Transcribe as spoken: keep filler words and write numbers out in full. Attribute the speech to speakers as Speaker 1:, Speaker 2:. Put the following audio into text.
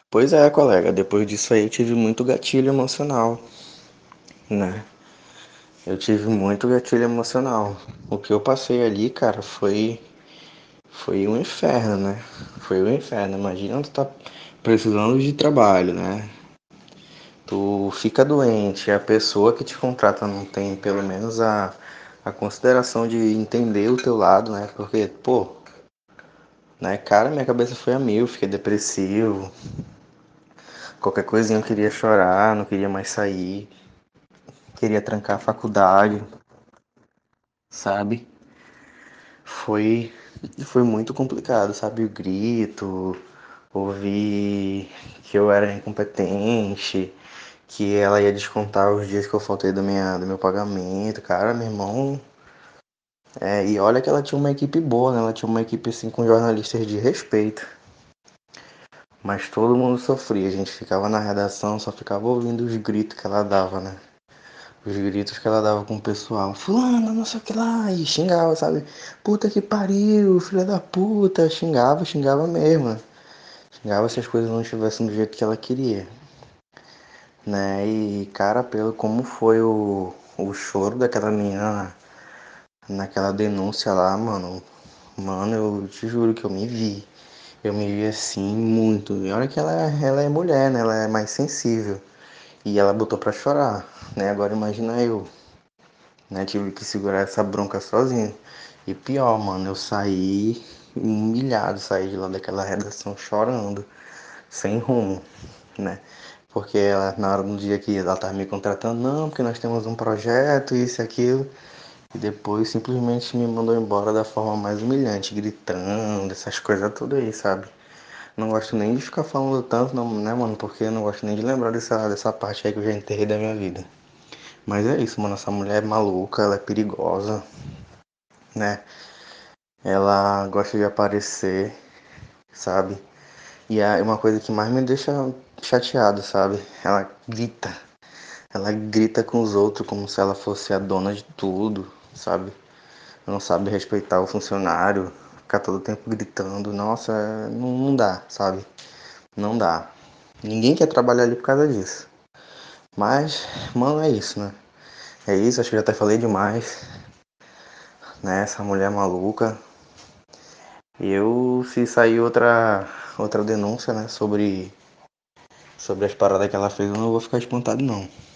Speaker 1: Pois é, colega, depois disso aí eu tive muito gatilho emocional, né? Eu tive muito gatilho emocional. O que eu passei ali, cara, foi foi um inferno, né? Foi um inferno. Imagina tu tá precisando de trabalho, né? Tu fica doente, a pessoa que te contrata não tem pelo menos a, a consideração de entender o teu lado, né? Porque, pô, né, cara, minha cabeça foi a mil, fiquei depressivo. Qualquer coisinha eu queria chorar, não queria mais sair, queria trancar a faculdade, sabe? Foi, foi muito complicado, sabe? O grito, ouvir que eu era incompetente, que ela ia descontar os dias que eu faltei do, minha, do meu pagamento. Cara, meu irmão. É, e olha que ela tinha uma equipe boa, né? Ela tinha uma equipe assim com jornalistas de respeito. Mas todo mundo sofria. A gente ficava na redação, só ficava ouvindo os gritos que ela dava, né? Os gritos que ela dava com o pessoal. Fulano, não sei o que lá. E xingava, sabe? Puta que pariu, filha da puta. Xingava, xingava mesmo, né? Xingava se as coisas não estivessem do jeito que ela queria. Né? E, cara, pelo como foi o, o choro daquela menina naquela denúncia lá, mano. Mano, eu te juro que eu me vi. Eu me vi assim muito. E olha que ela, ela é mulher, né? Ela é mais sensível. E ela botou pra chorar, né? Agora imagina eu, né? Tive que segurar essa bronca sozinho. E pior, mano, eu saí humilhado, saí de lá daquela redação chorando, sem rumo, né? Porque ela, na hora do dia que ela tava me contratando, não, porque nós temos um projeto, isso e aquilo. E depois simplesmente me mandou embora da forma mais humilhante, gritando, essas coisas tudo aí, sabe? Não gosto nem de ficar falando tanto, não, né, mano? Porque eu não gosto nem de lembrar dessa, dessa parte aí que eu já enterrei da minha vida. Mas é isso, mano. Essa mulher é maluca, ela é perigosa, né? Ela gosta de aparecer, sabe? E é uma coisa que mais me deixa chateado, sabe? Ela grita. Ela grita com os outros como se ela fosse a dona de tudo, sabe? Não sabe respeitar o funcionário, ficar todo tempo gritando. Nossa, é- não, não dá, sabe? Não dá. Ninguém quer trabalhar ali por causa disso. Mas, mano, é isso, né? É isso, acho que eu já até falei demais, né? Essa mulher maluca. Eu, se sair outra, outra denúncia, né, sobre, sobre as paradas que ela fez, eu não vou ficar espantado, não.